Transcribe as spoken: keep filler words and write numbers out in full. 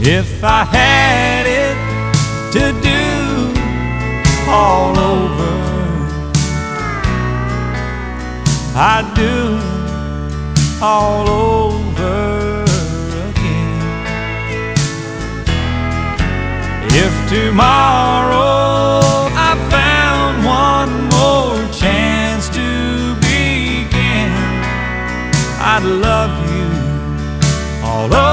If I had it to do all over, I'd do it all over again. If tomorrow I found one more chance to begin, I'd love you all over